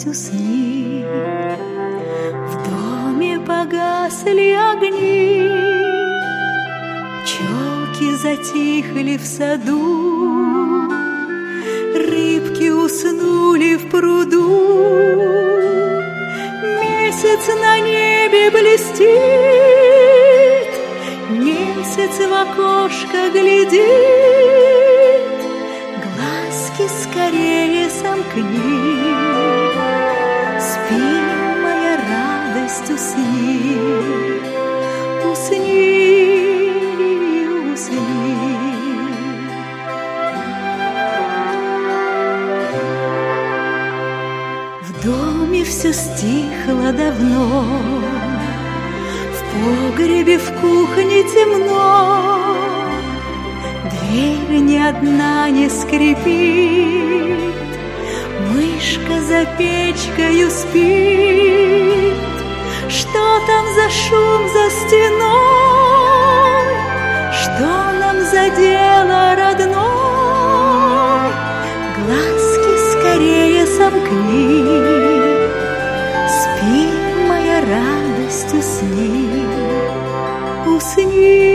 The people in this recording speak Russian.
усни. В доме погасли огни, пчелки затихли в саду, рыбки уснули в пруду. Месяц на небе блестит, месяц в окошко глядит. Глазки скорее сомкни, спи, моя радость, усни, усни, усни. В доме все стихло давно, в погребе, в кухне темно. Дверь ни одна не скрипит, мышка за печкою спит. Что там за шум за стеной? Что нам за дело родной? Глазки скорее сомкни, спи, моя радость, усни, усни.